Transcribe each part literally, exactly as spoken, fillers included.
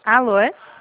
Alô?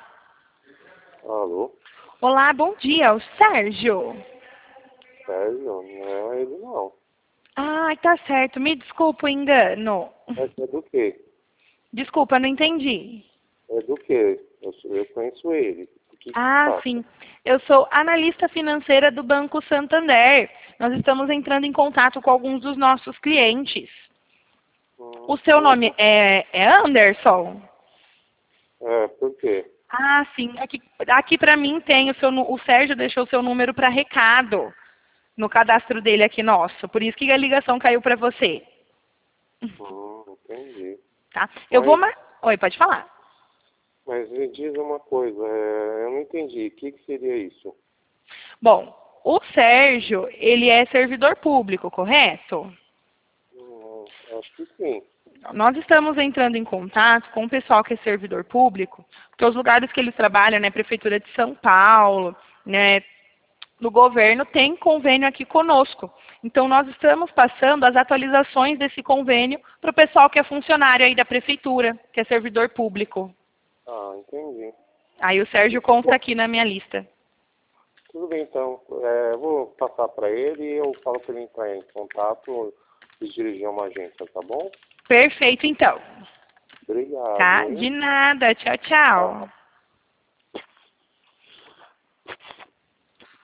Alô? Olá, bom dia, o Sérgio. Sérgio? Não é ele não. Ai, tá certo, me desculpa o engano. É, é do quê? Desculpa, não entendi. É do quê? Eu, sou- eu conheço ele. O que que se Ah, passa? sim. Eu sou analista financeira do Banco Santander. Nós estamos entrando em contato com alguns dos nossos clientes. O Hum, seu não, nome é, é Anderson? é, por quê? Ah, sim. Aqui, aqui para mim tem o seu, nu- o Sérgio deixou o seu número para recado no cadastro dele aqui nosso. Por isso que a ligação caiu para você. Hum, entendi. Tá? Eu vou... Mas, ma- Oi, pode falar. mas me diz uma coisa, é, eu não entendi. O que que seria isso? Bom, o Sérgio, ele é servidor público, correto? Hum, acho que sim. Nós estamos entrando em contato com o pessoal que é servidor público, porque os lugares que eles trabalham, né, Prefeitura de São Paulo, né, do governo, tem convênio aqui conosco. Então, nós estamos passando as atualizações desse convênio para o pessoal que é funcionário aí da Prefeitura, que é servidor público. Ah, entendi. Aí o Sérgio consta aqui na minha lista. Tudo bem, então. É, eu vou passar para ele e eu falo para ele entrar em contato e dirigir uma agência, tá bom? Perfeito, então. Obrigado, Tá? hein? De nada. Tchau, Tchau. tchau.